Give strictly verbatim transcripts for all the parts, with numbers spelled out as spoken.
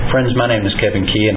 Friends, my name is Kevin Key.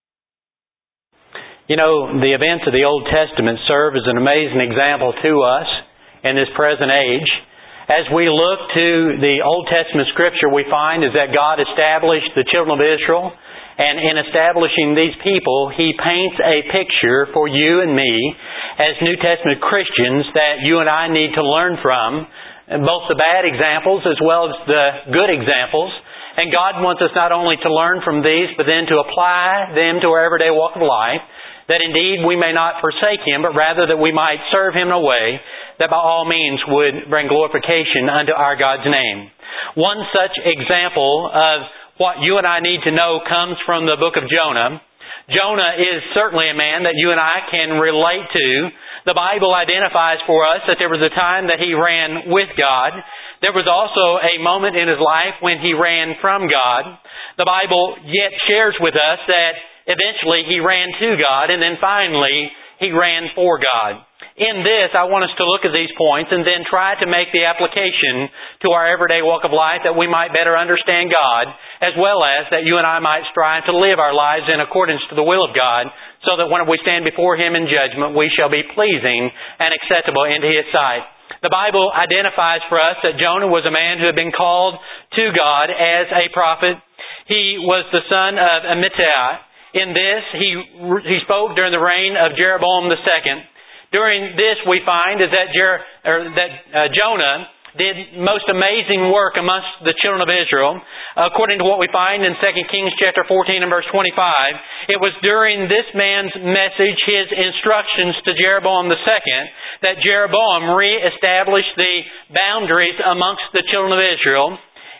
You know, the events of the Old Testament serve as an amazing example to us in this present age. As we look to the Old Testament Scripture, we find is that God established the children of Israel, and in establishing these people, He paints a picture for you and me as New Testament Christians that you and I need to learn from, both the bad examples as well as the good examples. And God wants us not only to learn from these, but then to apply them to our everyday walk of life, that indeed we may not forsake Him, but rather that we might serve Him in a way that by all means would bring glorification unto our God's name. One such example of what you and I need to know comes from the book of Jonah. Jonah is certainly a man that you and I can relate to. The Bible identifies for us that there was a time that he ran with God. There was also a moment in his life when he ran from God. The Bible yet shares with us that eventually he ran to God, and then finally he ran for God. In this, I want us to look at these points and then try to make the application to our everyday walk of life that we might better understand God, as well as that you and I might strive to live our lives in accordance to the will of God, so that when we stand before Him in judgment, we shall be pleasing and acceptable into His sight. The Bible identifies for us that Jonah was a man who had been called to God as a prophet. He was the son of Amittai. In this, he he spoke during the reign of Jeroboam the second. During this, we find is that Jer, or that uh, Jonah did most amazing work amongst the children of Israel. According to what we find in Second Kings chapter fourteen and verse twenty-five, it was during this man's message, his instructions to Jeroboam the second, that Jeroboam re-established the boundaries amongst the children of Israel.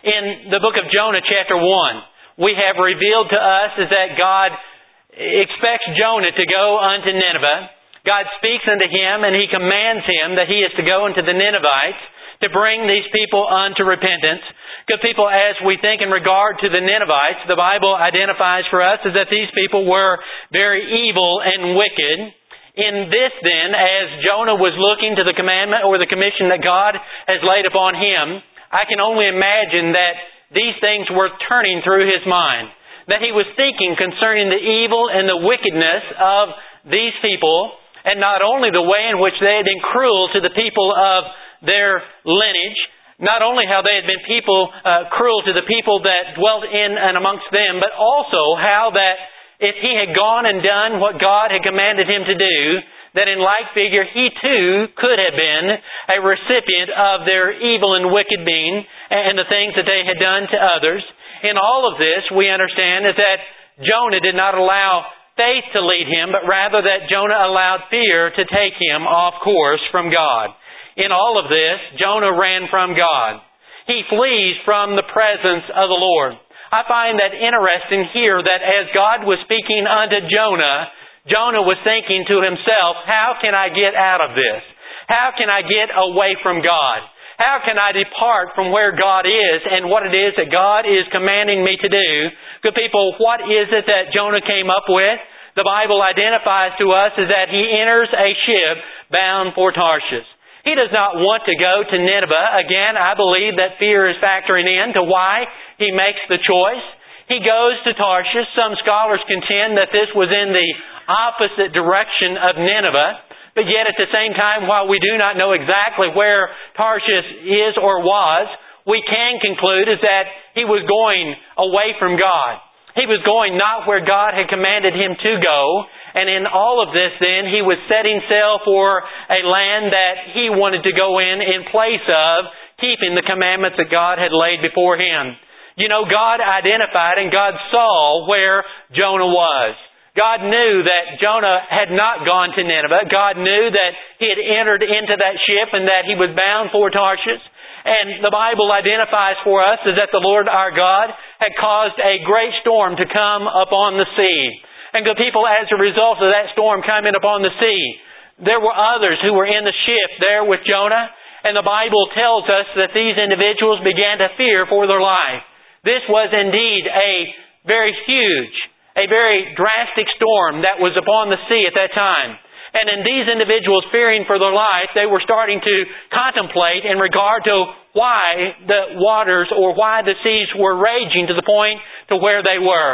In the book of Jonah chapter one, we have revealed to us is that God expects Jonah to go unto Nineveh. God speaks unto him and He commands him that he is to go unto the Ninevites to bring these people unto repentance. Good people, as we think in regard to the Ninevites, the Bible identifies for us is that these people were very evil and wicked. In this then, as Jonah was looking to the commandment or the commission that God has laid upon him, I can only imagine that these things were turning through his mind. That he was thinking concerning the evil and the wickedness of these people, and not only the way in which they had been cruel to the people of their lineage, not only how they had been people uh, cruel to the people that dwelt in and amongst them, but also how that if he had gone and done what God had commanded him to do, that in like figure he too could have been a recipient of their evil and wicked being and the things that they had done to others. In all of this, we understand is that Jonah did not allow faith to lead him, but rather that Jonah allowed fear to take him off course from God. In all of this, Jonah ran from God. He flees from the presence of the Lord. I find that interesting here that as God was speaking unto Jonah, Jonah was thinking to himself, how can I get out of this? How can I get away from God? How can I depart from where God is and what it is that God is commanding me to do? Good people, what is it that Jonah came up with? The Bible identifies to us is that he enters a ship bound for Tarshish. He does not want to go to Nineveh. Again, I believe that fear is factoring in to why he makes the choice. He goes to Tarshish. Some scholars contend that this was in the opposite direction of Nineveh. But yet at the same time, while we do not know exactly where Tarshish is or was, we can conclude is that he was going away from God. He was going not where God had commanded him to go. And in all of this then, he was setting sail for a land that he wanted to go in in place of keeping the commandments that God had laid before him. You know, God identified and God saw where Jonah was. God knew that Jonah had not gone to Nineveh. God knew that he had entered into that ship and that he was bound for Tarshish. And the Bible identifies for us is that the Lord our God had caused a great storm to come upon the sea. And good people, as a result of that storm coming upon the sea, there were others who were in the ship there with Jonah. And the Bible tells us that these individuals began to fear for their life. This was indeed a very huge A very drastic storm that was upon the sea at that time. And in these individuals fearing for their life, they were starting to contemplate in regard to why the waters or why the seas were raging to the point to where they were.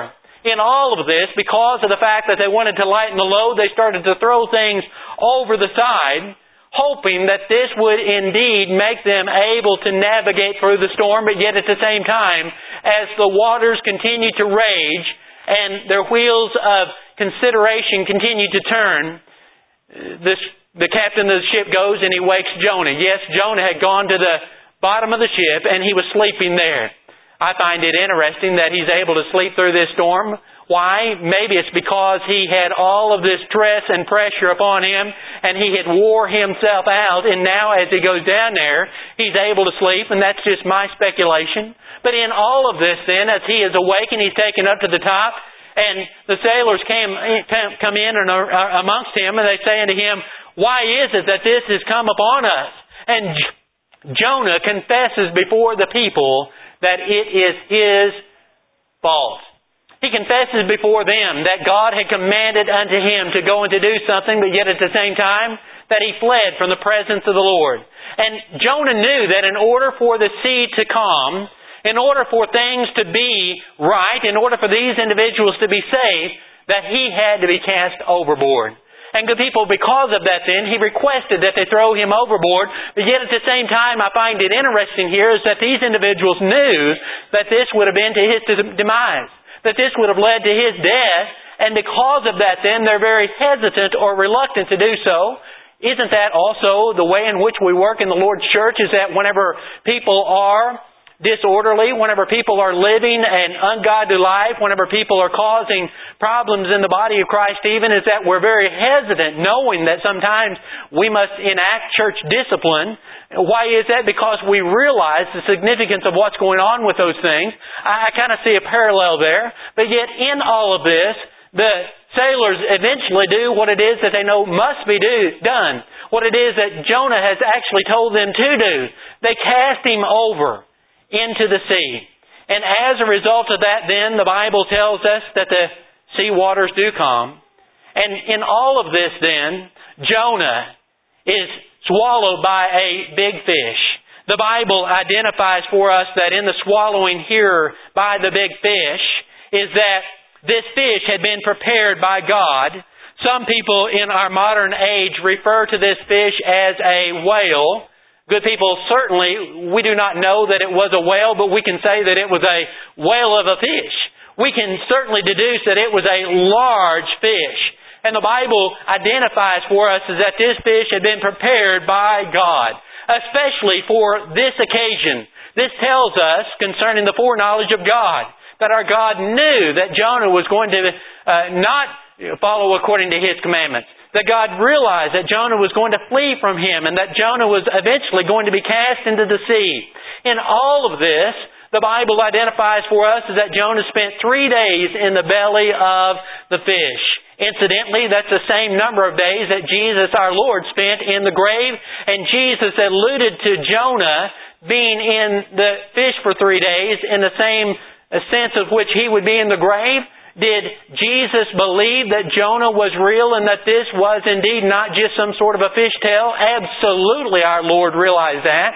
in all of this, because of the fact that they wanted to lighten the load, they started to throw things over the side, hoping that this would indeed make them able to navigate through the storm, but yet at the same time, as the waters continued to rage and their wheels of consideration continued to turn, this, the captain of the ship goes and he wakes Jonah. Yes, Jonah had gone to the bottom of the ship and he was sleeping there. I find it interesting that he's able to sleep through this storm. Why? Maybe it's because he had all of this stress and pressure upon him and he had wore himself out, and now as he goes down there, he's able to sleep, and that's just my speculation. But in all of this then, as he is awake and he's taken up to the top, and the sailors came, come in and are amongst him, and they say unto him, why is it that this has come upon us? And Jonah confesses before the people that it is his fault. He confesses before them that God had commanded unto him to go and to do something, but yet at the same time that he fled from the presence of the Lord. And Jonah knew that in order for the sea to calm, in order for things to be right, in order for these individuals to be safe, that he had to be cast overboard. And good people, because of that then, he requested that they throw him overboard. But yet at the same time, I find it interesting here is that these individuals knew that this would have been to his demise, that this would have led to his death. And because of that then, they're very hesitant or reluctant to do so. Isn't that also the way in which we work in the Lord's church, is that whenever people are disorderly, whenever people are living an ungodly life, whenever people are causing problems in the body of Christ even, is that we're very hesitant, knowing that sometimes we must enact church discipline. Why is that? Because we realize the significance of what's going on with those things. I, I kind of see a parallel there. But yet in all of this, the sailors eventually do what it is that they know must be do, done. What it is that Jonah has actually told them to do. They cast him over into the sea. And as a result of that then, the Bible tells us that the sea waters do calm. And in all of this then, Jonah is swallowed by a big fish. The Bible identifies for us that in the swallowing here by the big fish is that this fish had been prepared by God. Some people in our modern age refer to this fish as a whale. Good people, certainly we do not know that it was a whale, but we can say that it was a whale of a fish. We can certainly deduce that it was a large fish. And the Bible identifies for us is that this fish had been prepared by God, especially for this occasion. This tells us concerning the foreknowledge of God, that our God knew that Jonah was going to uh, not follow according to His commandments. That God realized that Jonah was going to flee from Him, and that Jonah was eventually going to be cast into the sea. In all of this, the Bible identifies for us is that Jonah spent three days in the belly of the fish. Incidentally, that's the same number of days that Jesus our Lord spent in the grave, and Jesus alluded to Jonah being in the fish for three days in the same sense of which he would be in the grave. Did Jesus believe that Jonah was real and that this was indeed not just some sort of a fish tale? Absolutely, our Lord realized that.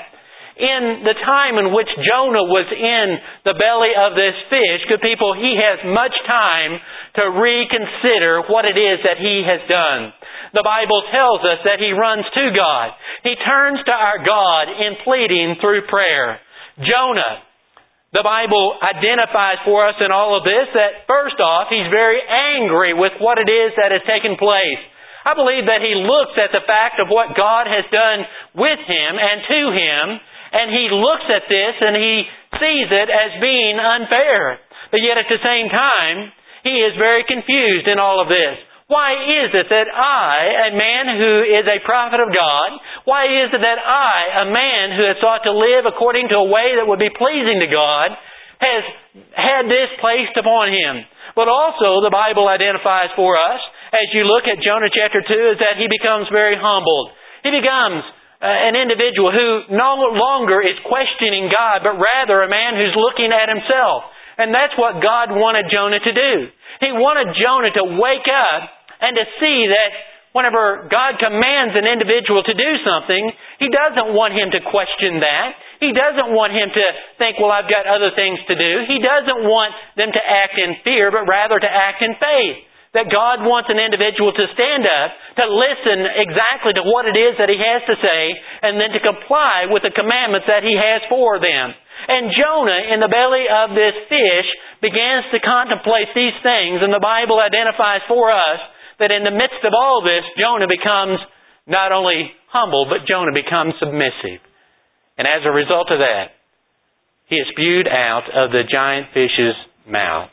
In the time in which Jonah was in the belly of this fish, good people, he has much time to reconsider what it is that he has done. The Bible tells us that he runs to God. He turns to our God in pleading through prayer. Jonah, the Bible identifies for us in all of this that first off, he's very angry with what it is that has taken place. I believe that he looks at the fact of what God has done with him and to him, and he looks at this and he sees it as being unfair. But yet at the same time, he is very confused in all of this. Why is it that I, a man who is a prophet of God, why is it that I, a man who has sought to live according to a way that would be pleasing to God, has had this placed upon him? But also the Bible identifies for us, as you look at Jonah chapter two, is that he becomes very humbled. He becomes uh, an individual who no longer is questioning God, but rather a man who's looking at himself. And that's what God wanted Jonah to do. He wanted Jonah to wake up and to see that Whenever God commands an individual to do something, He doesn't want him to question that. He doesn't want him to think, well, I've got other things to do. He doesn't want them to act in fear, but rather to act in faith. That God wants an individual to stand up, to listen exactly to what it is that He has to say, and then to comply with the commandments that He has for them. And Jonah, in the belly of this fish, begins to contemplate these things, and the Bible identifies for us that in the midst of all this, Jonah becomes not only humble, but Jonah becomes submissive. And as a result of that, he is spewed out of the giant fish's mouth.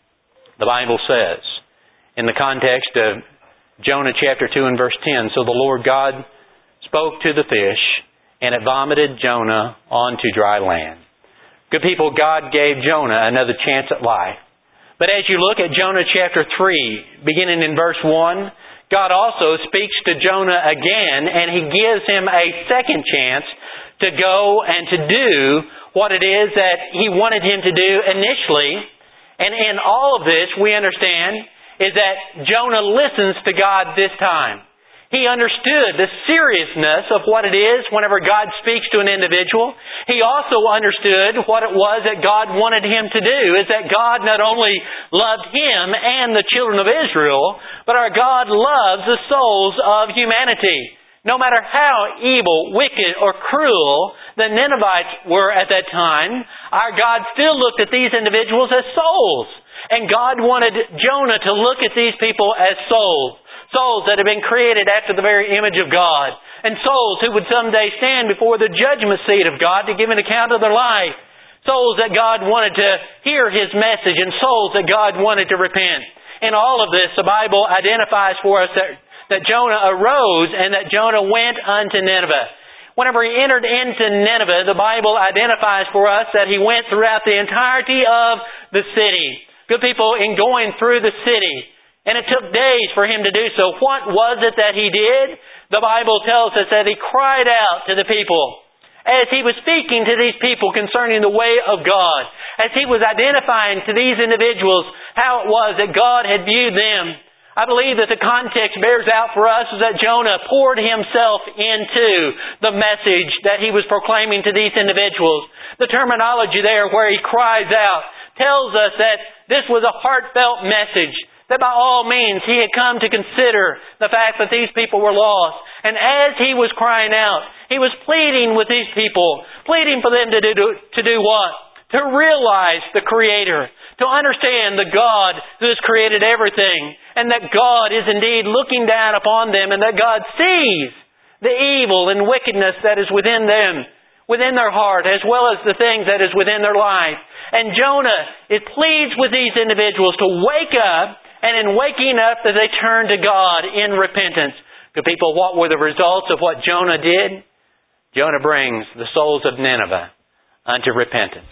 The Bible says, in the context of Jonah chapter two and verse ten, so the Lord God spoke to the fish, and it vomited Jonah onto dry land. Good people, God gave Jonah another chance at life. But as you look at Jonah chapter three, beginning in verse one, God also speaks to Jonah again, and He gives him a second chance to go and to do what it is that He wanted him to do initially. And in all of this, we understand, is that Jonah listens to God this time. He understood the seriousness of what it is whenever God speaks to an individual. He also understood what it was that God wanted him to do, is that God not only loved him and the children of Israel, but our God loves the souls of humanity. No matter how evil, wicked, or cruel the Ninevites were at that time, our God still looked at these individuals as souls. And God wanted Jonah to look at these people as souls. Souls that have been created after the very image of God. And souls who would someday stand before the judgment seat of God to give an account of their life. Souls that God wanted to hear His message, and souls that God wanted to repent. In all of this, the Bible identifies for us that, that Jonah arose and that Jonah went unto Nineveh. Whenever he entered into Nineveh, the Bible identifies for us that he went throughout the entirety of the city. Good people, in going through the city, and it took days for him to do so. What was it that he did? The Bible tells us that he cried out to the people as he was speaking to these people concerning the way of God, as he was identifying to these individuals how it was that God had viewed them. I believe that the context bears out for us is that Jonah poured himself into the message that he was proclaiming to these individuals. The terminology there where he cries out tells us that this was a heartfelt message. That by all means He had come to consider the fact that these people were lost. And as He was crying out, He was pleading with these people, pleading for them to do, to do what? To realize the Creator, to understand the God who has created everything, and that God is indeed looking down upon them, and that God sees the evil and wickedness that is within them, within their heart, as well as the things that is within their life. And Jonah, it pleads with these individuals to wake up, and in waking up, that they turn to God in repentance. Good people, what were the results of what Jonah did? Jonah brings the souls of Nineveh unto repentance.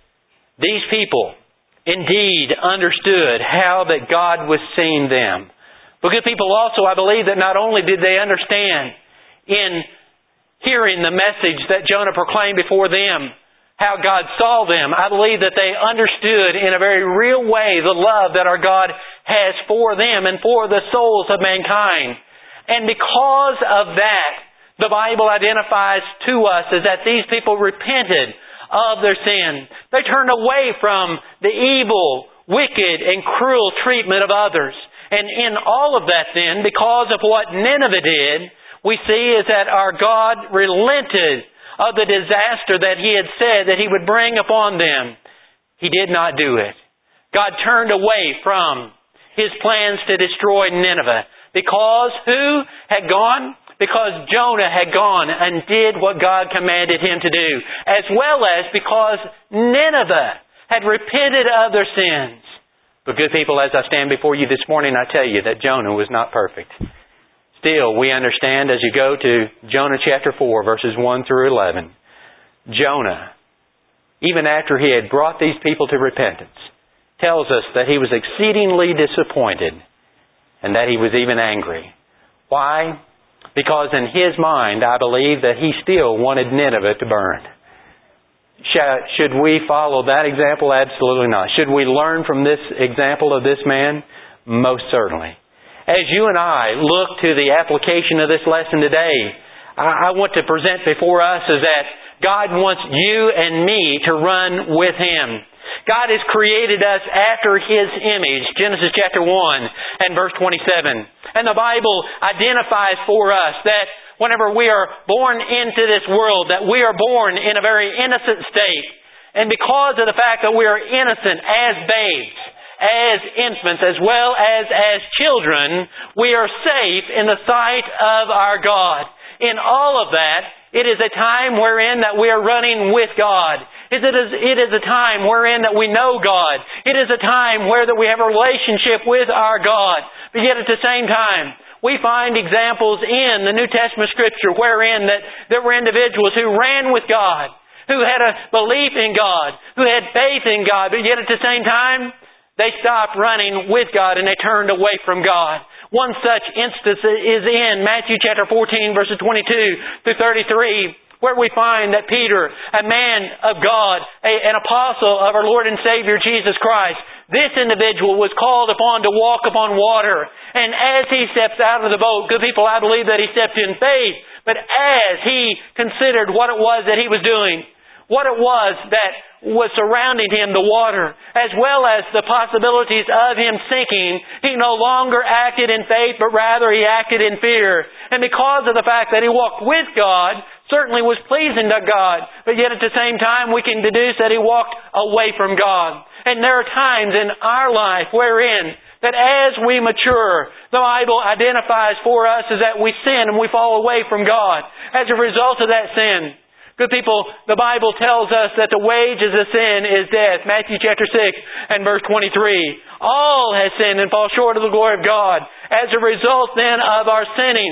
These people indeed understood how that God was seeing them. But good people, also, I believe that not only did they understand in hearing the message that Jonah proclaimed before them, how God saw them, I believe that they understood in a very real way the love that our God has for them and for the souls of mankind. And because of that, the Bible identifies to us as that these people repented of their sin. They turned away from the evil, wicked, and cruel treatment of others. And in all of that then, because of what Nineveh did, we see is that our God relented of the disaster that He had said that He would bring upon them. He did not do it. God turned away from His plans to destroy Nineveh. Because who had gone? Because Jonah had gone and did what God commanded him to do. As well as because Nineveh had repented of their sins. But good people, as I stand before you this morning, I tell you that Jonah was not perfect. Still, we understand as you go to Jonah chapter four, verses one through eleven, Jonah, even after he had brought these people to repentance, tells us that he was exceedingly disappointed and that he was even angry. Why? Because in his mind, I believe that he still wanted Nineveh to burn. Should we follow that example? Absolutely not. Should we learn from this example of this man? Most certainly. as you and I look to the application of this lesson today, I want to present before us is that God wants you and me to run with Him. God has created us after His image, Genesis chapter one and verse twenty-seven. And the Bible identifies for us that whenever we are born into this world, that we are born in a very innocent state. And because of the fact that we are innocent as babes, as infants, as well as as children, we are safe in the sight of our God. In all of that, it is a time wherein that we are running with God. It is, it is a time wherein that we know God. It is a time where that we have a relationship with our God. But yet at the same time, we find examples in the New Testament Scripture wherein that there were individuals who ran with God, who had a belief in God, who had faith in God, but yet at the same time, they stopped running with God and they turned away from God. One such instance is in Matthew chapter fourteen, verses twenty-two through thirty-three, where we find that Peter, a man of God, a, an apostle of our Lord and Savior Jesus Christ, this individual was called upon to walk upon water. And as he steps out of the boat, good people, I believe that he stepped in faith. But as he considered what it was that he was doing, what it was that was surrounding him, the water, as well as the possibilities of him sinking, he no longer acted in faith, but rather he acted in fear. And because of the fact that he walked with God, certainly was pleasing to God, but yet at the same time we can deduce that he walked away from God. And there are times in our life wherein that as we mature, the Bible identifies for us is that we sin and we fall away from God. As a result of that sin, good people, the Bible tells us that the wages of sin is death. Matthew chapter six and verse twenty-three. All has sinned and fall short of the glory of God. As a result then of our sinning,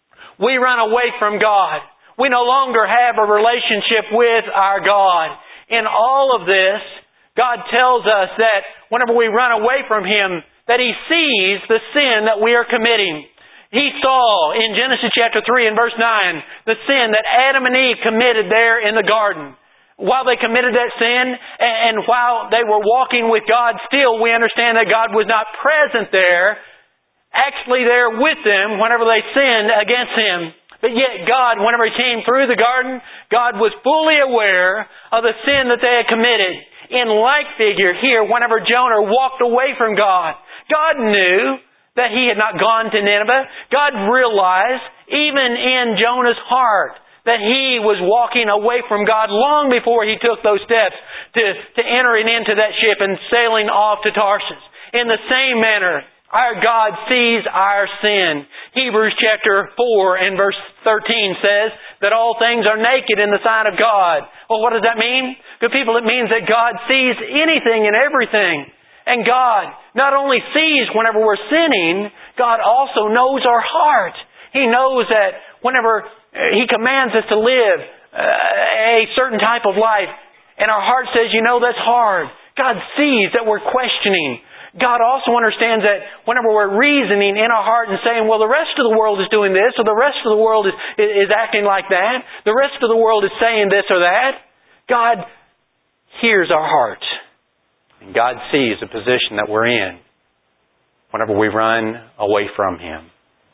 we run away from God. We no longer have a relationship with our God. In all of this, God tells us that whenever we run away from Him, that He sees the sin that we are committing. He saw in Genesis chapter three and verse nine the sin that Adam and Eve committed there in the garden. While they committed that sin and while they were walking with God, still we understand that God was not present there, actually there with them whenever they sinned against Him. But yet God, whenever He came through the garden, God was fully aware of the sin that they had committed. In like figure here, whenever Jonah walked away from God, God knew that he had not gone to Nineveh. God realized, even in Jonah's heart, that he was walking away from God long before he took those steps to, to entering into that ship and sailing off to Tarshish. In the same manner, our God sees our sin. Hebrews chapter four and verse thirteen says that all things are naked in the sight of God. Well, what does that mean? Good people, it means that God sees anything and everything. And God not only sees whenever we're sinning, God also knows our heart. He knows that whenever He commands us to live a certain type of life, and our heart says, you know, that's hard. God sees that we're questioning. God also understands that whenever we're reasoning in our heart and saying, well, the rest of the world is doing this, or the rest of the world is, is acting like that, the rest of the world is saying this or that, God hears our heart. And God sees the position that we're in whenever we run away from Him.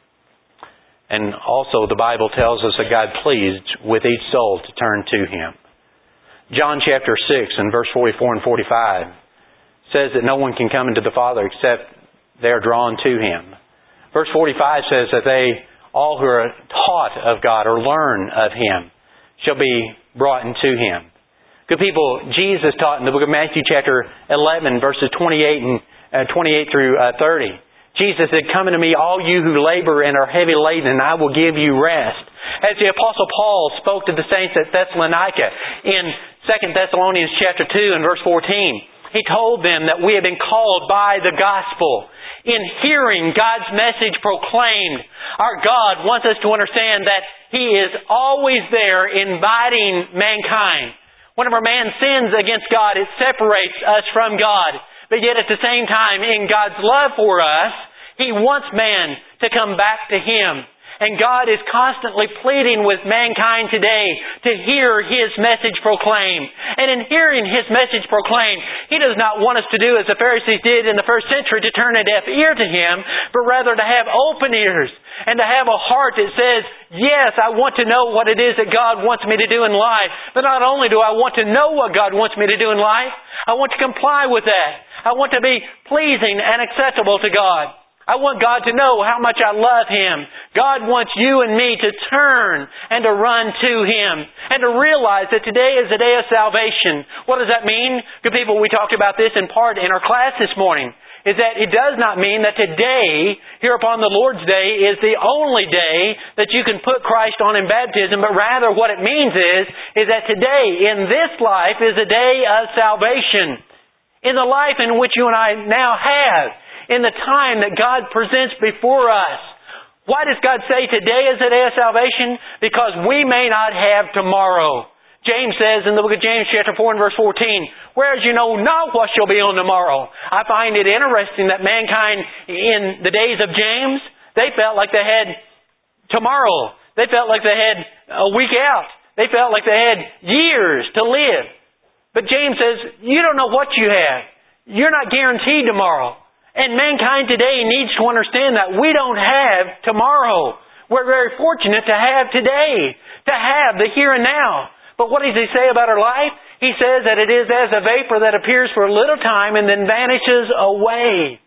And also the Bible tells us that God pleased with each soul to turn to Him. John chapter six and verse forty-four and forty-five says that no one can come into the Father except they are drawn to Him. Verse forty-five says that they, all who are taught of God or learn of Him, shall be brought into Him. Good people, Jesus taught in the book of Matthew chapter eleven, verses twenty-eight and uh, twenty-eight through uh, thirty. Jesus said, come unto me, all you who labor and are heavy laden, and I will give you rest. As the Apostle Paul spoke to the saints at Thessalonica in Second Thessalonians chapter two and verse fourteen, he told them that we have been called by the gospel. In hearing God's message proclaimed, our God wants us to understand that He is always there inviting mankind. Whenever man sins against God, it separates us from God. But yet at the same time, in God's love for us, He wants man to come back to Him. And God is constantly pleading with mankind today to hear His message proclaimed. And in hearing His message proclaimed, He does not want us to do as the Pharisees did in the first century, to turn a deaf ear to Him, but rather to have open ears and to have a heart that says, yes, I want to know what it is that God wants me to do in life. But not only do I want to know what God wants me to do in life, I want to comply with that. I want to be pleasing and acceptable to God. I want God to know how much I love Him. God wants you and me to turn and to run to Him and to realize that today is a day of salvation. What does that mean? Good people, we talked about this in part in our class this morning. Is that it does not mean that today, here upon the Lord's Day, is the only day that you can put Christ on in baptism, but rather what it means is, is that today, in this life, is a day of salvation. In the life in which you and I now have, in the time that God presents before us. Why does God say today is a day of salvation? Because we may not have tomorrow. James says in the book of James chapter four and verse fourteen, whereas you know not what shall be on tomorrow. I find it interesting that mankind in the days of James, they felt like they had tomorrow. They felt like they had a week out. They felt like they had years to live. But James says, you don't know what you have. You're not guaranteed tomorrow. And mankind today needs to understand that we don't have tomorrow. We're very fortunate to have today, to have the here and now. But what does He say about our life? He says that it is as a vapor that appears for a little time and then vanishes away.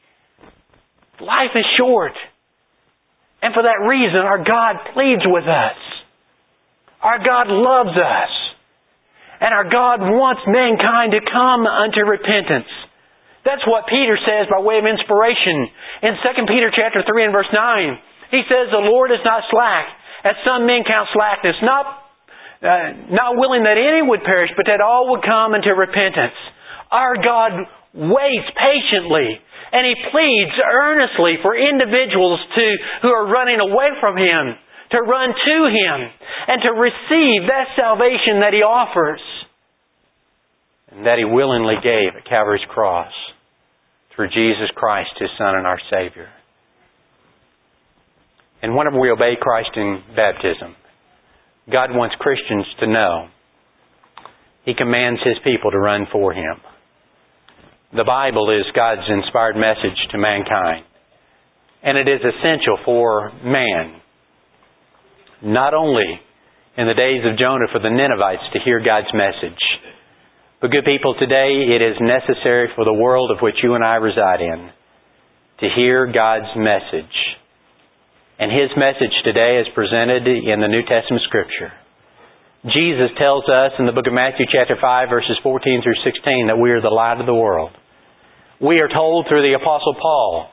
Life is short. And for that reason, our God pleads with us. Our God loves us. And our God wants mankind to come unto repentance. That's what Peter says by way of inspiration. In Second Peter chapter three and verse nine, he says, the Lord is not slack, as some men count slackness, not, uh, not willing that any would perish, but that all would come unto repentance. Our God waits patiently, and He pleads earnestly for individuals to who are running away from Him, to run to Him, and to receive that salvation that He offers, and that He willingly gave at Calvary's cross through Jesus Christ, His Son and our Savior. And whenever we obey Christ in baptism, God wants Christians to know He commands His people to run for Him. The Bible is God's inspired message to mankind. And it is essential for man, not only in the days of Jonah for the Ninevites to hear God's message, but good people, today it is necessary for the world of which you and I reside in to hear God's message. And His message today is presented in the New Testament Scripture. Jesus tells us in the book of Matthew chapter five verses fourteen through sixteen that we are the light of the world. We are told through the Apostle Paul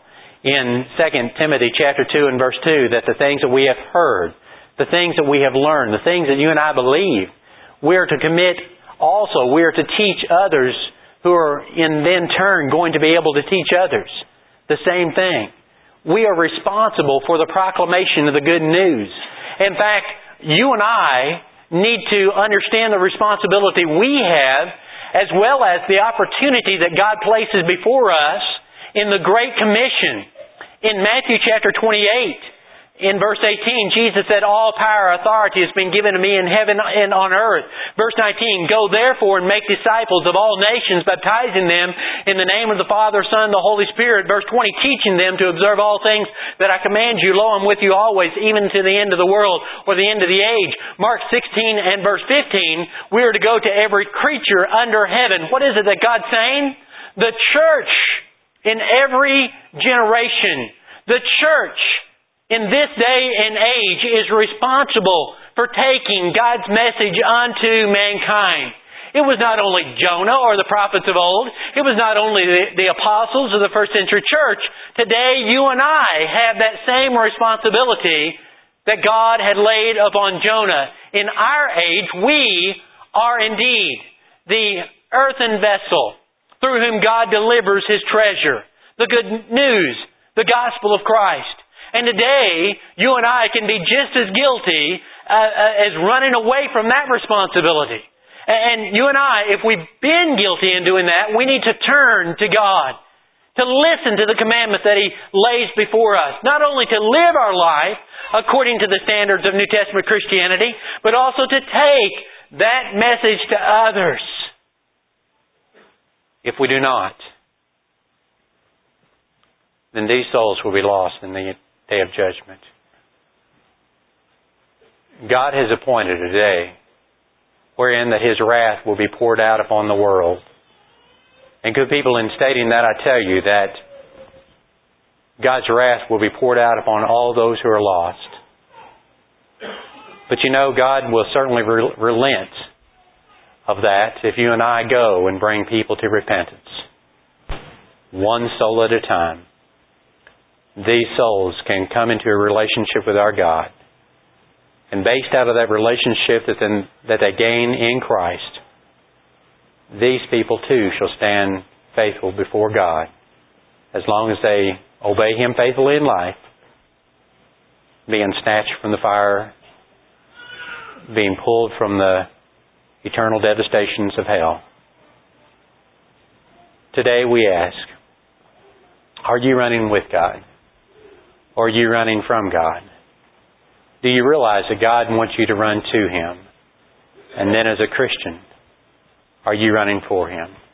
in Second Timothy chapter two and verse two that the things that we have heard, the things that we have learned, the things that you and I believe, we are to commit. Also, we are to teach others who are in then turn going to be able to teach others the same thing. We are responsible for the proclamation of the good news. In fact, you and I need to understand the responsibility we have as well as the opportunity that God places before us in the Great Commission. In Matthew chapter twenty-eight, in verse eighteen, Jesus said, all power, authority has been given to me in heaven and on earth. Verse nineteen, go therefore and make disciples of all nations, baptizing them in the name of the Father, Son, and the Holy Spirit. Verse twenty, teaching them to observe all things that I command you. Lo, I'm with you always, even to the end of the world, or the end of the age. Mark sixteen and verse fifteen, we are to go to every creature under heaven. What is it that God's saying? The church in every generation. The church in this day and age is responsible for taking God's message unto mankind. It was not only Jonah or the prophets of old. It was not only the, the apostles of the first century church. Today, you and I have that same responsibility that God had laid upon Jonah. In our age, we are indeed the earthen vessel through whom God delivers His treasure, the good news, the gospel of Christ. And today, you and I can be just as guilty uh, uh, as running away from that responsibility. And you and I, if we've been guilty in doing that, we need to turn to God, to listen to the commandments that He lays before us. Not only to live our life, according to the standards of New Testament Christianity, but also to take that message to others. If we do not, then these souls will be lost in the day of judgment. God has appointed a day wherein that His wrath will be poured out upon the world. And good people, in stating that, I tell you that God's wrath will be poured out upon all those who are lost. But you know, God will certainly re- relent of that if you and I go and bring people to repentance. One soul at a time. These souls can come into a relationship with our God. And based out of that relationship that, then, that they gain in Christ, these people too shall stand faithful before God as long as they obey Him faithfully in life, being snatched from the fire, being pulled from the eternal devastations of hell. Today we ask, are you running with God? Or are you running from God? Do you realize that God wants you to run to Him? And then as a Christian, are you running for Him?